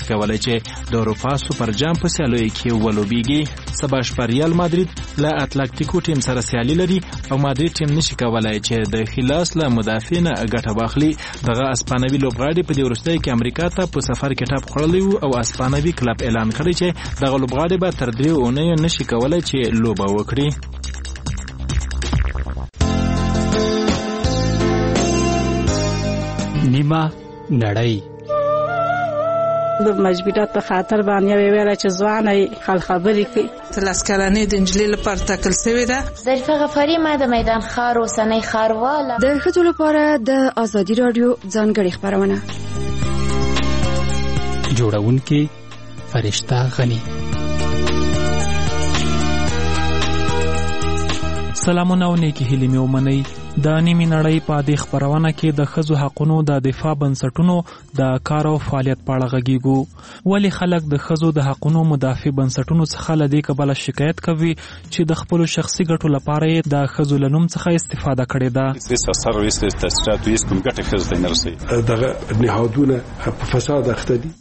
نشي کولای چې د اروپا سوپر جام په سیالیو کې ولوبېږي. سبا شپه ریال مادرید له اتلتیکو ټیم سره سیالي لري او مادرید ټیم نشي کولای چې د خلاص له مدافع نه ګټه واخلي. دغه اسپانوي لوبغاړي په دې وروستیو کې امریکا ته په سفر کې ټاپ خوړلی وو او اسپانوي کلب اعلان کړی چې دغه لوبغاړي به تر 3 اونیو نشي کولای چې لوبه وکړي. نیمه نړۍ د مجبورات په خاطر باندې ویل چې ځواني خل خبرې کوي. تلاسکلانې د انجلۍ لپاره ټاکل شوې ده. ظریفه غفاری ما د میدان ښار اوسنۍ ښارواله. د ښځو لپاره د ازادي رادیو ځانګړې خپرونه. جوړونکې فرشته غنی. سلامونه او نیکی هیلې مې ومنئ. د نیمې نړۍ په دې خپرونه کې د ښځو حقونو د دفاع بنسټونو د کار او فعالیت په اړه غږیږو. ولې خلک د ښځو د حقونو مدافع بنسټونو څخه له دې کبله شکایت کوي چې د خپلو شخصي ګټو لپاره یې د ښځو له نوم څخه استفاده کړې ده. دغه نهادونه په فساد اخته دي.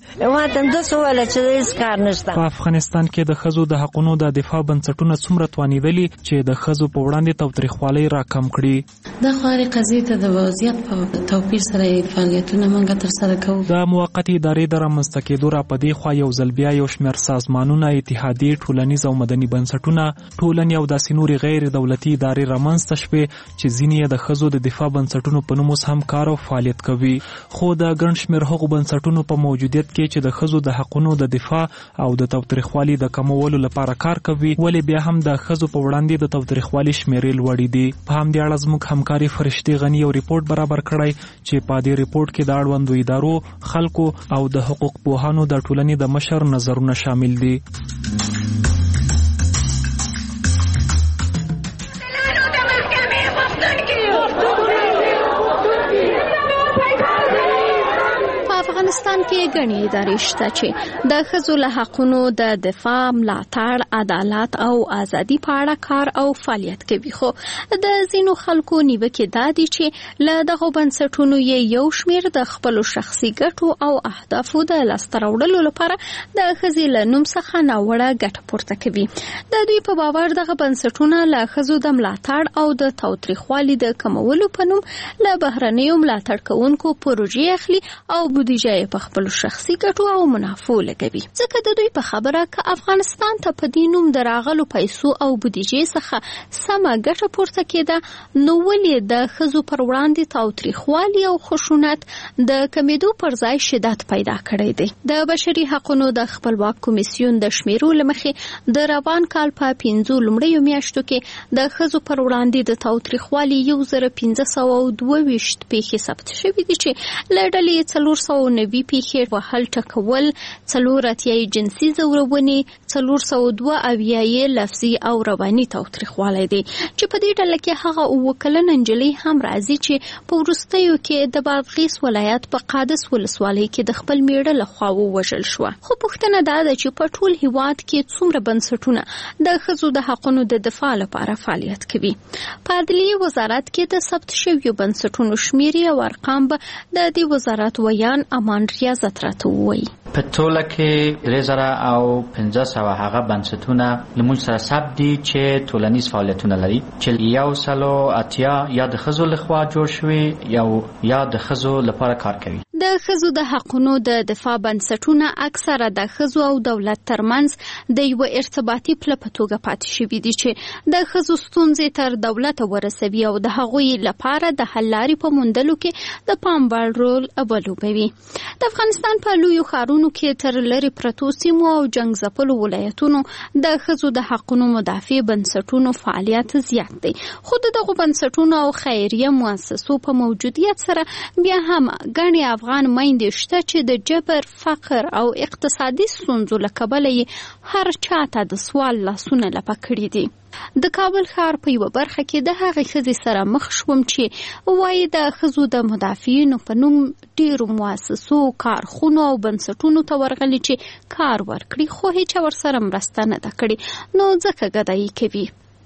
په افغانستان کې د ښځو د حقونو د دفاع بنسټونه څومره توانېدلي چې د ښځو په وړاندې تاوتریخوالی راکم کړي. د خاري قضیې ته د وضعیت په توپیر سره فعالیتونه موږ ترسره کوو. د موقتې ادارې د رامنځته کېدو راپدې خوا یو ځل بیا یو شمېر سازمانونه، اتحادیې، ټولنیز او مدني بنسټونه، ټولنې او داسې نورې غیر دولتي ادارې رامنځته شوې چې ځینې یې د ښځو د دفاع بنسټونو په نوم اوس هم کار او فعالیت کوي. خو د ګڼ شمېر هغو بنسټونو په موجودیت کې چې د ښځو د حقونو د دفاع او د تاوتریخوالي د کمولو لپاره کار کوي، ولې بیا هم د ښځو په وړاندې د تاوتریخوالي شمېرې لوړې دي. په همدې اړه زموږ همکاري فرشتې غنی یو ریپورت برابر کړی چې په دې ریپورت کې د اړوندو ادارو، خلکو او د حقوق پوهانو د ټولنې د مشر نظرونه شامل دي. افغانستان کې غني ادارې شته چې د ښځو له حقونو د دفاع، ملاتړ، عدالت او ازادي په اړه کار او فعالیت کوي. خو د ځینو خلکو نیوکې دا دي چې له دغو بنسټونو یو شمېر د خپلو شخصي ګټو او اهدافو د لاسته راوړلو لپاره د ښځې له نوم څخه ناوړه ګټه پورته کوي. د دوی په باور دغه بنسټونه له ښځو د ملاتړ او د تاوتریخوالي د کمولو په نوم له بهرنیو ملاتړ کوونکو پروژې اخلي او بودیجه په خپل شخصي ګټو او منافعو لګوي. ځکه د دوی په خبره که افغانستان ته په دې نوم د راغلو پیسو او بودیجې څخه سمه ګټه پورته کېده، نو ولې د ښځو پر وړاندې تاوتریخوالي او خشونت د کمیدو پر ځای شدت پیدا کړی دی؟ د بشري حقونو د خپلواک کمیسیون د شمیرو له مخې د روان کال په 5 لومړیو میاشتو کې د ښځو پر وړاندې د تاوتریخوالي 1522 پیښې ثبت شوې دي چې له ډلې 490 پیښې وهل ټکول، 4 جنسي ځورونې، 402 لفظي او رواني تاوتریخوالی دی چې په دې ډله کې هغه 9 کلنه نجلۍ هم راځي چې په وروستیو کې د بادغیس ولایت په قادس ولسوالۍ کې د خپل میړه لخوا ووژل شوه. خو پوښتنه دا ده چې په ټول هیواد کې څومره بنسټونه د ښځو د حقونو د دفاع لپاره فعالیت کوي؟ په عدلیې وزارت کې د ثبت شویو بنسټونو شمیرې او ارقام به د دې وزارت ویان امان ریاضت راته ووایي. په ټوله کې 3500 هغه بنسټونه لمونږ سره ثبت دي چې ټولنیز فعالیتونه لري، چې 180 یا د ښځو لخوا جوړ شوي یا د ښځو لپاره کار کوي. د ښځو د حقونو د دفاع بنسټونه اکثره د ښځو او دولت ترمنځ د یو ارتباطي پله په توګه پاتې شوي دي چې د ښځو ستونزې تر دولت ورسوي او د هغوی لپاره د حل لارې په موندلو کې د پام وړ رول ولوبوي. د افغانستان په لویو ښارونو کې تر لرې پرتو سیمو او جنګ ځپلو ولایتونو د ښځو د حقونو مدافع بنسټونو فعالیت زیات دی. خو دغه بنسټونو او خیریه مؤسسو په موجودیت سره بیا هم ګڼې افغان میندې شته چې د جبر، فقر او اقتصادي ستونزو له کبله هر چاته د سوال لاسونه لپه کړي دي. د کابل ښار په یوه برخه کې د هغې ښځې سره مخ شوم چې وایي د ښځو د مدافعینو په نوم ډیرو مؤسسو، کارخونو او بنسټونو ته ورغلي چې کار ورکړي، خو هیچا ورسره مرسته نه ده کړې، نو ځکه ګدایي کوي.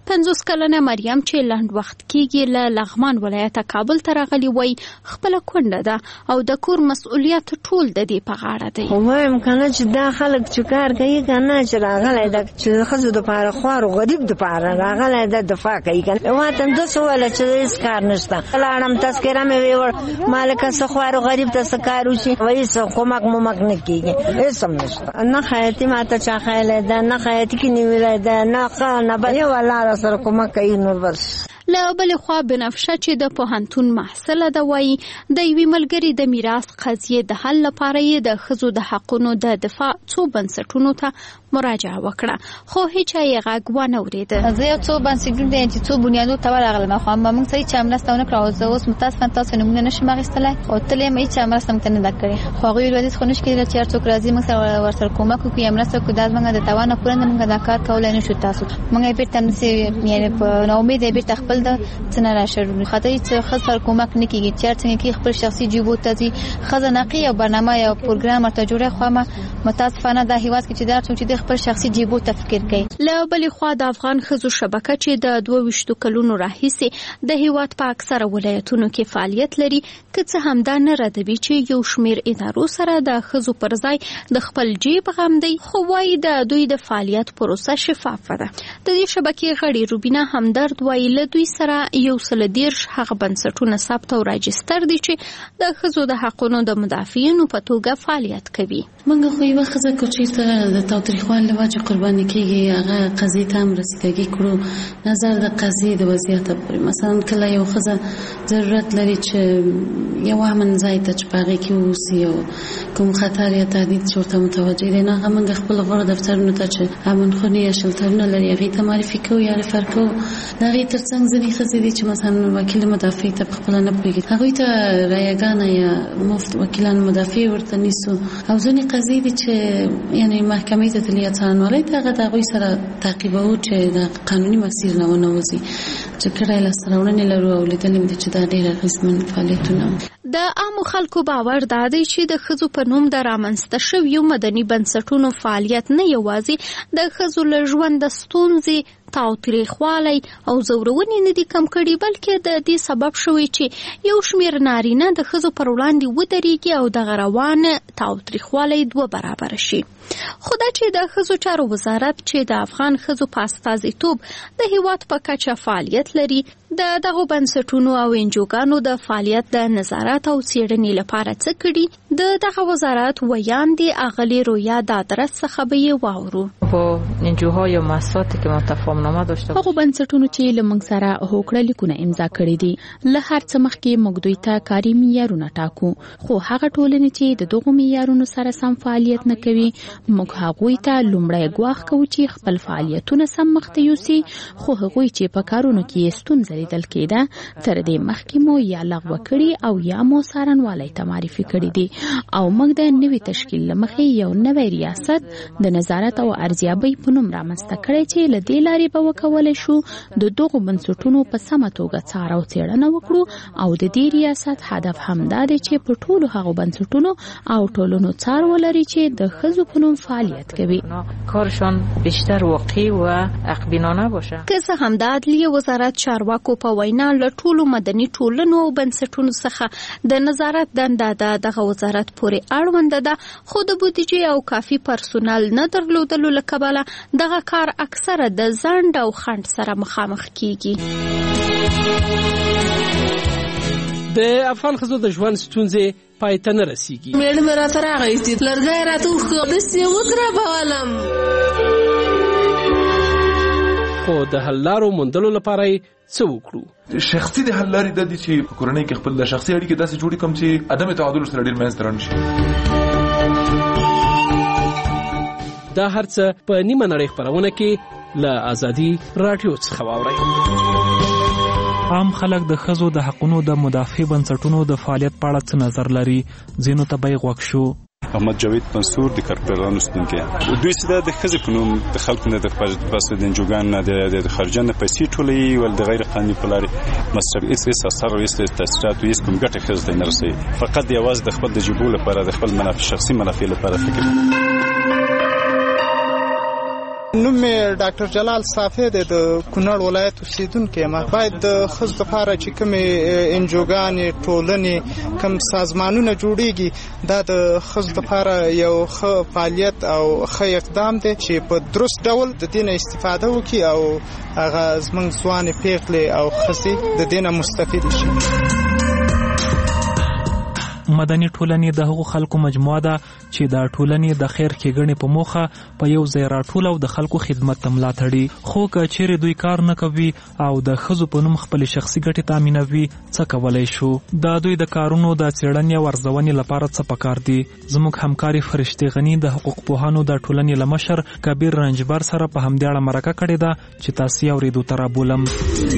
50 کلنه مریم چې لنډ وخت کېږي له لغمان ولایته کابل ته راغلې وای خپله کونډه ده او د کور مسؤلیت ټول د دې په غاړه دی. وایم کنه چې دا خلک چې کار کوي کنه چې راغلی ده چې د ښځو دپاره خوار و غریب دپاره راغلی ده دفاع کوي کنه. ما ته داسې وویله چې هېڅ کار نشته. لاړم تذکره مې ویوړ مالکه څه خوار و غریب ته څه کار وشي هېڅ کومک مومک نه کېږي هېڅ هم نشته. نه خیاطي ما ته چا ښیلی ده نه خیاطي کې نیولی ده نه ښه نه بد یو الله راسره کومک کوي نور بس. له بلې خوا بنفشه چې د پوهنتون محصله ده وایي د یوې ملګرې د میراث قضیې د حل لپاره یې د ښځو د حقونو د دفاع څو بنسټونو ته مراجعه وکړه خو هیچا یې غږ ونه اورېده. زه یو څو بنسټونو ته چې څو بنیادونو ته ورغلم خو موږ څه هیڅ مرسته ونه کړه او زه اوس متاسفانه تاسو نمونه نشم اخیستلی او تل یې هیڅ مرسته موږ ته نه ده کړې خو هغوی ویل خو نشي کېدلی چې هر څوک راځي موږ سره ورسره کومک وکړي یا مرسته وکړي دا زموږ د توان نه پوره نه موږ دا کار کولی نه شو. تاسو موږ یې بېرته نسي یعنې په ناامید یې بېرته خپل د څه نه راشړو خاطر هیڅ ښځه سره کومک نه کېږي چې هر څنګه کې خپل شخصي جیبو ته ځي ښځه نقي یو برنامه یا پروګرام ورته جوړوي خو متاسفانه دا هېواد کې چې دا څوک چې د خپل شخصي جیبو ته فکر کوي. له بلې خوا د افغان ښځو شبکه چې د 22 کلونو راهیسې د هېواد په اکثره ولایتونو کې فعالیت لري که څه هم دا نه ردوي چې یو شمېر ادارو سره د ښځو پر ځای د خپل جیب غم دی خو وایي د دوی د فعالیت پروسه شفافه ده. د دې شبکې غړي روبینا همدرد وایي له دوی سره 130 هغه بنسټونه ثبت او راجستر دي چې د ښځو د حقونو د مدافعینو په توګه فعالیت کوي. موږ خو یوه ښځه که چېرته د تاوتریخوالي له وجې قرباني کېږي هغه قضیې ته هم رسیدګي کړو نظر د قضیې د وضعیت پورې. مثلا کله یو ښځه ضرورت لري چې یو امن ځای ته چې په هغې کې واوسي او کوم خطر یا تهدید چې ورته متوجه دی نو هغه موږ خپل غوره دفترونو ته چې امن خونې یا شلترونه لري هغې ته معرفي کوو یا ریفر کوو. د هغې تر څنګ ځینې ښځې دي چې مثلا وکیل مدافع ته پخپله نه پوهېږي هغوی ته رایګانه یا مفت وکیلان مدافع ورته نیسو او ځینې قضیې دي چې یعنې محکمې ته تلي یا څارنوالۍ ته هغه د هغوی سره تعقیبوو چې د قانوني مسیر نه ونه وځي چې کله یې لاسته راوړنې لرو او لیدلې مې ده چې دا ډېر اغېزمن فعالیتونه. د عامو خلکو باور دا دی چې د ښځو په نوم د رامنځته شویو مدني بنسټونو فعالیت نه یوازې د ښځو له ژونده ستونزې تاوتریخوالی او زورونې نه دي کم کړي بلکې د دې سبب شوی چې یو شمېر نارینه د ښځو پر وړاندې ودرېږي او دغه روان تاوتریخوالی 2 برابره شي. خو دا چې د ښځو چارو وزارت چې د افغان ښځو په استازیتوب د هېواد په کچه فعالیت لري د دغو بنسټونو او انجوګانو د فعالیت د نظارت او څېړنې لپاره څه کړي د دغه وزارت ویاندې اغلې رویا د ادرس څخه به یې واورو. په انجوهای و مؤسساتی که ما تفاهمنامه داشته هغو بنسټونو چې له موږ سره هوکړه لیکونه امضا کړي دي له هر څه مخکې موږ دوی ته کاري معیارونه ټاکو خو هغه ټولنې چې د دغو معیارونو سره سم فعالیت نه کوي موږ هغوی ته لومړی ګواښ کوو چې خپل فعالیتونه سم مخته یوسي خو هغوی چې په کارونو کې ستونزه لیدل کېده تر دې مخکې مو یا لغوه کړي او یا مو څارنوالۍ ته معرفي کړي دي او موږ د نوي تشکیل له مخې یو نوی ریاست د نظارت او ارزیابۍ په نوم رامنځته کړی چې له دې لارې به وکولی شو د دغو بنسټونو په سمه توګه څار او څېړنه وکړو او د دې ریاست هدف همدا دی چې په ټولو هغو بنسټونو او ټولنو څار ولري چې د ښځو په نوم فعالیت کوي کارشان بیشتر واقعي و حق‌بینانه باشه. که څه هم د عدلیې وزارت چارواکو په وینا له ټولو مدني ټولنو او بنسټونو څخه د نظارت دنده د دغه وزارت پورې اړونده ده خو د بودیجې او کافي پرسونل نه درلودلو له کبله دغه کار اکثره د ځنډ او خنډ سره مخامخ کیږي. د افغان ښځو د ژوند ستونزې پای ته نه رسیږي. میړه مې راته راغی چې لرګی راته وښکه داسې ودربولم خو د حل لارو موندلو لپاره یې څه وکړو؟ شخصي د حل لارې دا دي چې په کورنۍ کې خپل د شخصي اړیکې داسې جوړې کړم چې عدم تعادل سره ډېر منځته رانشي. دا هر څه په نیمه نړۍ خپرونه کې له ازادي راډیو څخه واورئ. عام خلک د ښځو د حقونو د مدافع بنسټونو د فعالیت په اړه څه نظر لري ځینو ته به یې غوږ شو. احمد جاوید منصور د کارپوریټانو ستونکي دوی چې د ښځې په نوم د خلکو نه د پاسه د انجوګان نه د خارجه نه پیسې ټولوي ول د غیر قانوني په لارې مصرف هیڅ اثر او هیڅ تاثیرات او هیڅ کوم ګټه ښځې ته نه رسوي فقط یوازې د خپل د جیبو لپاره د خپل منافع شخصي منافع لپاره فکر نوم مې ډاکټر جلال صافی دی د کونړ ولایت اوسیدونکی یم. باید د ښځو لپاره چې کومې انجوګانې ټولنې کوم سازمانونه جوړیږي دا د ښځو لپاره یو ښه فعالیت او ښه اقدام دی چې په درست ډول د دې نه استفاده وکړي او هغه زموږ ځوانې پیغلې او ښځې د دې نه مستفید شي. مدني ټولنې د هغو خلکو مجموعه ده چې د ټولنې د خیر ښېګڼې په موخه په یو ځای راټول او د خلکو خدمت ته ملا تړي. خو که چیرې دوی کار نه کوي او د ښځو په نوم خپلې شخصي ګټې تامینوي څه کولی شو؟ د دوی د کارونو د څېړنې او ارزونې لپاره څه پکار دي؟ زموږ همکاري فرشتې غني د حقوق پوهانو د ټولنې له مشر کبیر رنجبر سره په همدې اړه مرکه کړې ده چې تاسو یې اورېدو ته رابولم.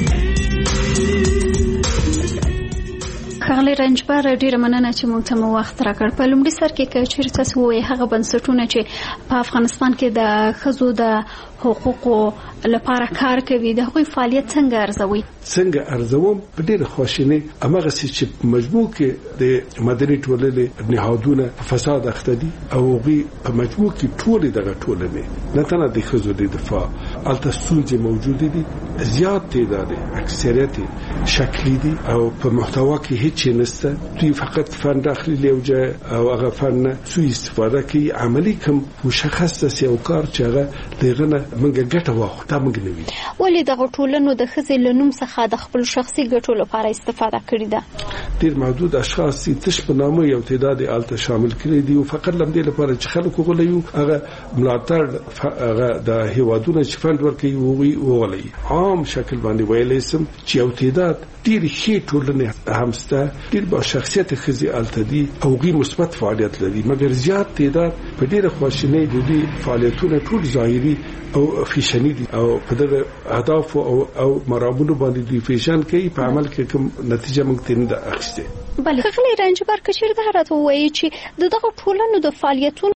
ښاغلی رنجبر ډیره مننه چې موږ ته مو وخت راکړ. په لومړي سر کې که چیرې تاسو ووایئ هغه بنسټونه چې په افغانستان کې د ښځو د حقوقو لپاره کار کوي د هغوی فعالیت څنګه ارزوي؟ څنګه ارزوم؟ په ډېره خواشینۍ هماغسې چې په مجموع کې د مدني ټولنې نهادونه په فساد اخته دي او هغوی په مجموع کې ټولې دغه ټولنې نه تنه د ښځو د دفاع هلته ستونزې موجودې دي، زیات تعداد اکثریت شکلي دي او په محتوا کې هیڅ نشته. دوی فقط فن اخلي له یو ځای او هغه فن سوء استفاده کوي. عملي کوم مشخص داسې یو کار چې هغه دغه نه موږ ګټه واخلو دا موږ نه وي. ولې دغه ټولنو د ښځې له نوم څخه د خپل شخصي ګټو لپاره استفاده کړې ده؟ ډېر محدود اشخاص چې تش په نامه یو تعداد هلته شامل کړي دي او فقط لمدې لپاره چې خلک وغولوي هغه ملاتړ هغه د هیوادونو چې فند ورکوي هغوی وغولوي. عام شکل باندې ویلی سم چې یو تعداد ډېر ښې ټولنې هم شته، ډېر با شخصیت ښځې هلته دي او هغوی مثبت فعالیت لري، مګر زیات تعداد په ډېره خواشینۍ د دوی فعالیتونه ټول ظاهري او فیشني دي او په دغه اهدافو او مرامونو باندې دوی فیشن کوي، په عمل کې کوم نتیجه موږ ته نه ده اخیستې. بله ښاغلی رنجبر که چیرې دا راته ووایي چې د دغه ټولنو د فعالیتونو